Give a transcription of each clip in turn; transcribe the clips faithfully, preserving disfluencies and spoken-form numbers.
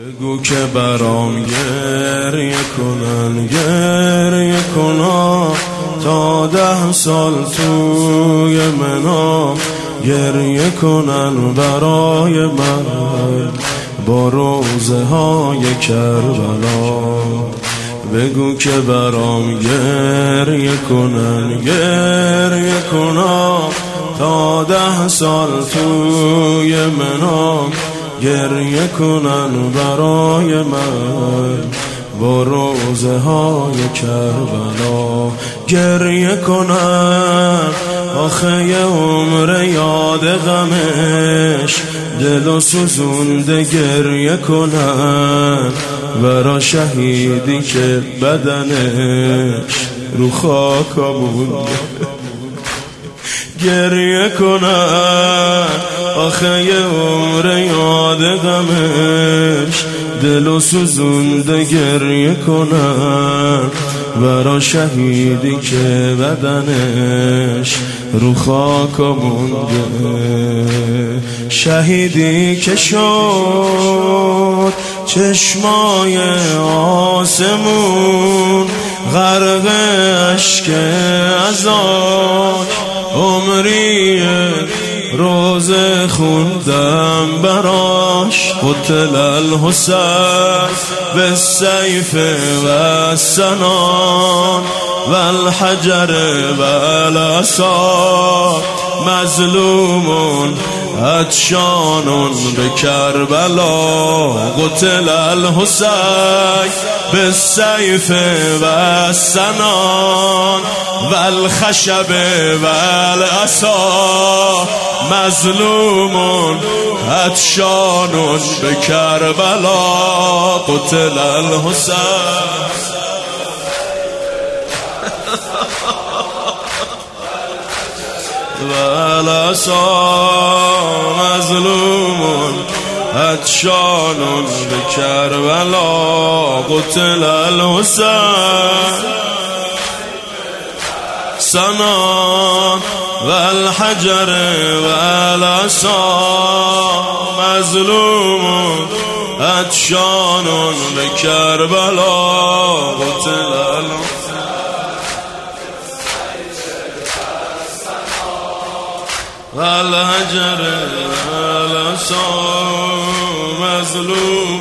بگو که برام گریه کنن گریه کنا تا ده سال توی منام گریه کنن برای من با روزه های کربلا. بگو که برام گریه کنن گریه کنا تا ده سال توی منام گریه کنن برای من با روزه های کربلا. گریه کنن آخه یه عمر یاد غمش دل و سوزونده گریه کنن برا شهیدی که بدنش رو خاکا مونده. گریه کنن آخه یه عمر یاد غمش دل و سوزونده گریه کنن برا شهیدی که بدنش رو خاکا مونده. شهیدی که شد چشمای آسمون غرق اشک ازان عمری روزه خوندم براش قتل الحسین بالسیف و السنان و الحجر و العصا مظلوم عطشان به کربلا. قتل الحسین بالسیف و السنان و الخشب و العصا مظلوم عطشان به کربلا. قتل الحسین و العصا مظلوم عطشان به کربلا. قتل الحسین سنان و الحجر و العصا مظلوم عطشان به کربلا. قتل الحسین و الحجر و العصا مظلوم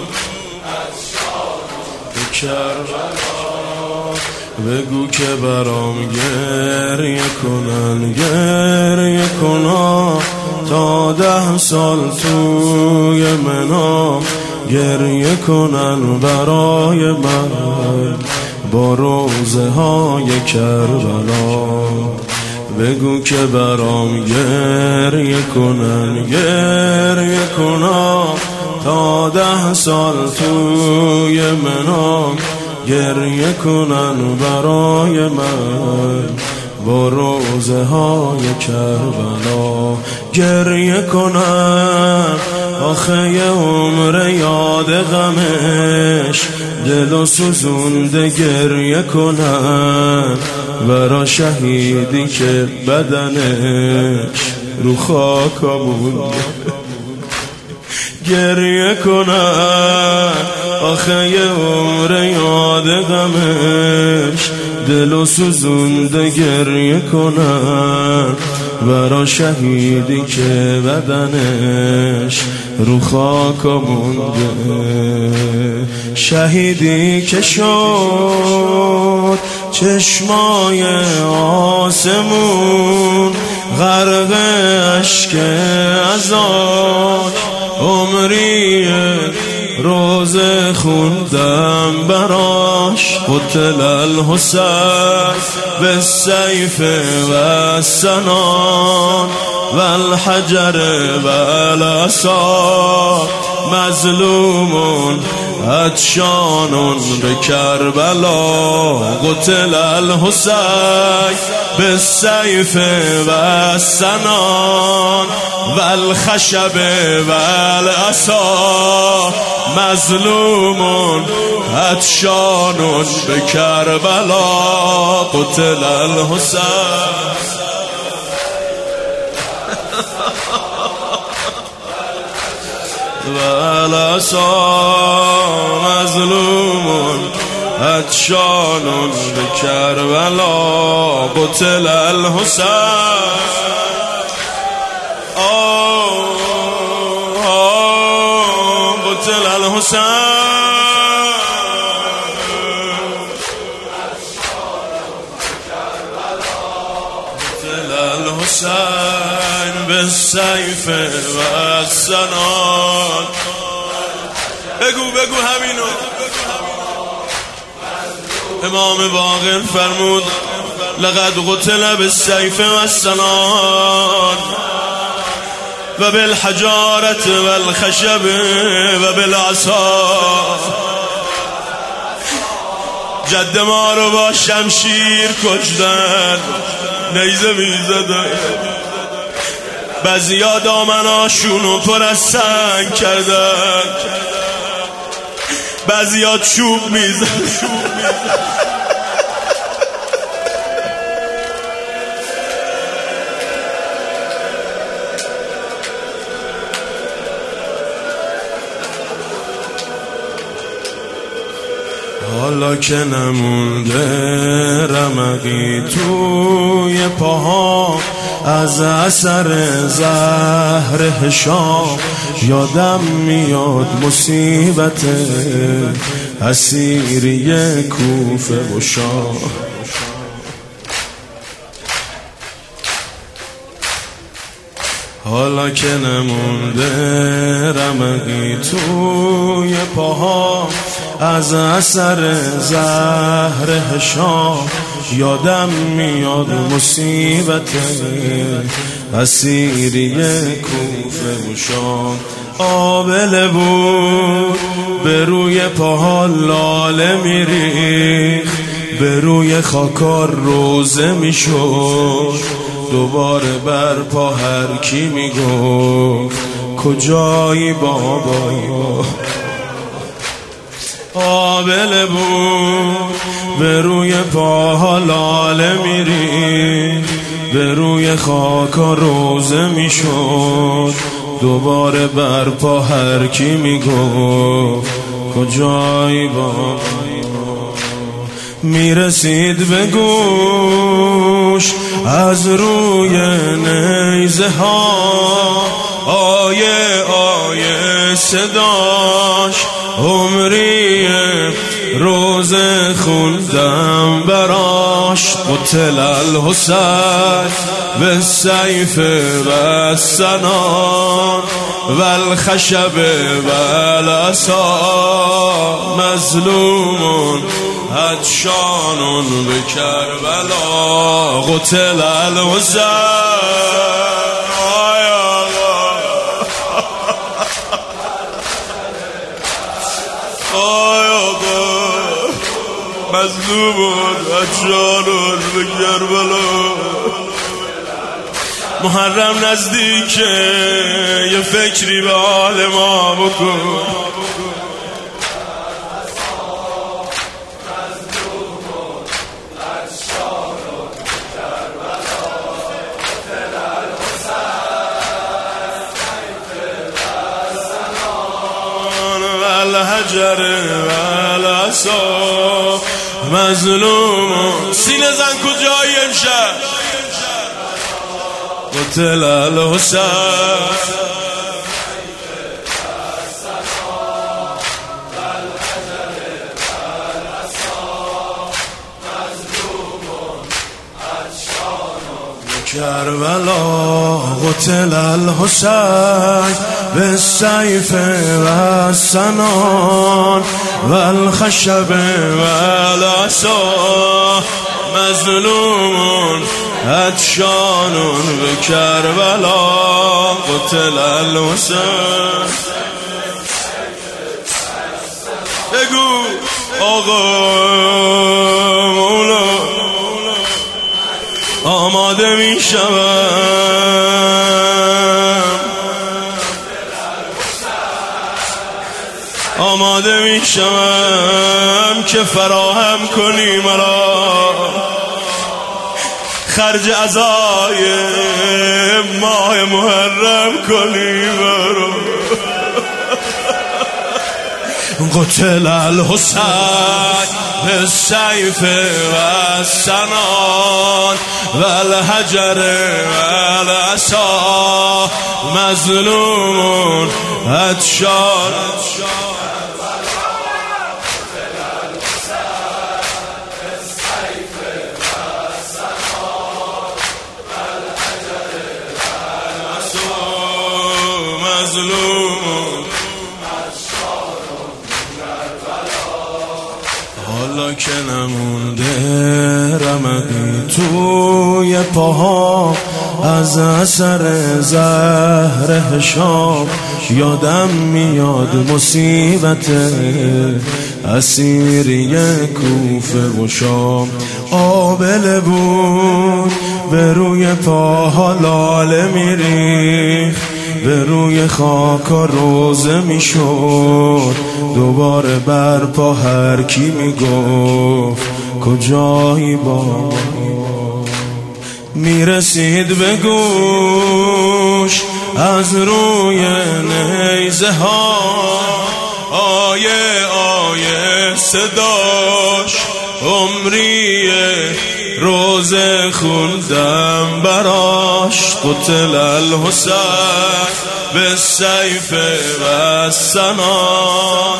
به کربلا. بگو که برام گریه کنن گریه کنا تا ده سال توی منام گریه کنن برای من با روزه های کربلا. بگو که برام گریه کنن گریه کنا تا ده سال توی منام گریه کنن برای من با روزه های کربلا. گریه کنن آخه یه عمر یاد غمش دل و سوزونده گریه کنن برا شهیدی که بدنش رو خاکا مونده. گریه کنن آخه یه عمر یاد غمش دل و سوزونده گریه کنن برا شهیدی که بدنش رو خاکا مونده. شهیدی که شد چشمای آسمون غرق اشک ازان عمری روزه خوندم براش قتل الحسین بالسیف و السنان و الحجر و العصا مظلوم عطشان به کربلا. قتل الحسین بالسیف و السنان و الخشب و العصا مظلوم عطشان به کربلا. قتل الحسین و العصا مظلوم عطشان به کربلا قتل الحسین قتل الحسین قتل الحسین بالسیف و السنان. بگو بگو همینو. امام باقر فرمود لقد قتل بالسیف و السنان و بالحجارت و الخشب و بالعصا. جد ما رو با شمشیر کشتن، نیزه میزدن، بعضیا دامناشونو پر از سنگ کردن، بعضیا چوب میزدن. حالا که نمونده رمقی توی پاها از اثر زهر هشام، یادم میاد مصیبت اسیری کوفه و شام. حالا که نمونده رمقی توی پاها از اثر زهر هشام، یادم میاد مصیبت اسیری کوفه و شام. آبله بود به روی پاها لاله میریخ، به روی خاکار روزه میشد، دوباره بر پا هر کی میگفت کجایی بابا. آبله بود به روی پاها لاله میری، به روی خاکا روزه میشد، دوباره بر پا هر کی میگفت کجایی بابا. میرسید به گوش از روی نیزه ها آیه آیه صداش، عمری روزه خوندم براش. قتل الحسین بالسیف و السنان و الخشب و العصا، مظلوم عطشان به کربلا قتل الحسین. مظلومون عطشانون به کربلا. محرم نزدیکه یه فکری به حال ما بکن. الحجر و العصا مظلوم. سینه زن کجایی امشب؟ قتل الحسین. کربلا قتل الحسین بالسیف و السنان و الخشب و العصا، مظلوم عطشان به کربلا قتل الحسین. بگو آقا مولا آماده می شوم، آماده می شوم که فراهم کنی مرا خرج عزای ماه محرم کنی مرا. قتل الحسین بالسیف والسنان والحجر والعصا مظلوم هدشان حالا که نمونده رمقی توی پاها از اثر زهر هشام، یادم میاد مصیبت اسیری کوفه و شام. آبله بود به روی پاها لاله میریخت، به روی خاک و روزه میشد، دوباره برپا هر کی میگفت کجایی با میرسید به گوش از روی نیزه ها آیه آیه صداش، عمریه روزه خوندم براش. قتل الحسین بالسیف والسنان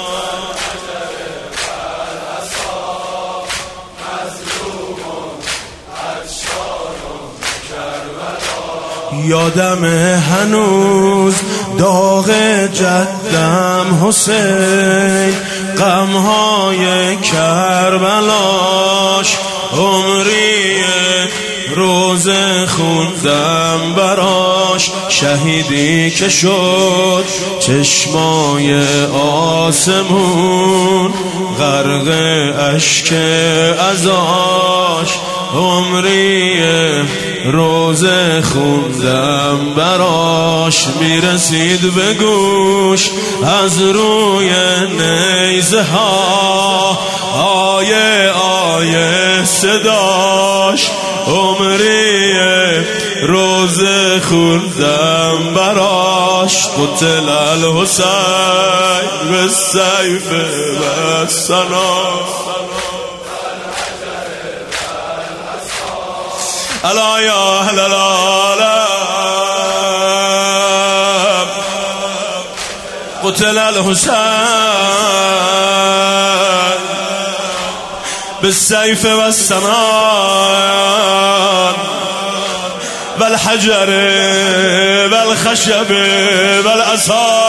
یادم هنوز داغ جدم حسین، غمهای کربلاش، عمریه روزه خوندم براش. شهیدی که شد چشمای آسمون غرق اشک ازاش، عمریه روزه خوندم براش. میرسید به گوش از روی نیزه ها آیه آیه صداش، عمریه روزه خوندم براش. قتل الحسین بالسیف والسنان الا یا اهل العالم قتل الحسین بالسیف والسنان والحجر والخشب والعصا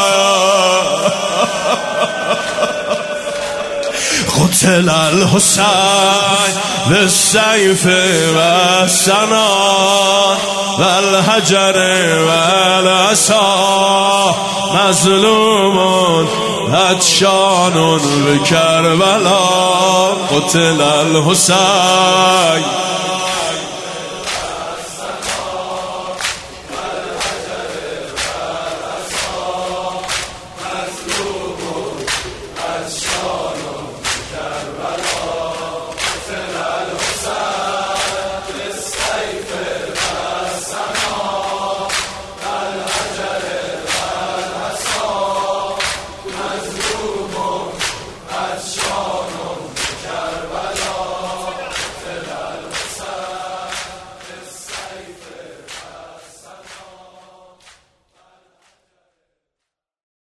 قتل الحسین بالسیف والسنان والحجر والعصا مظلوم هدشان بکربلا. قتل الحسین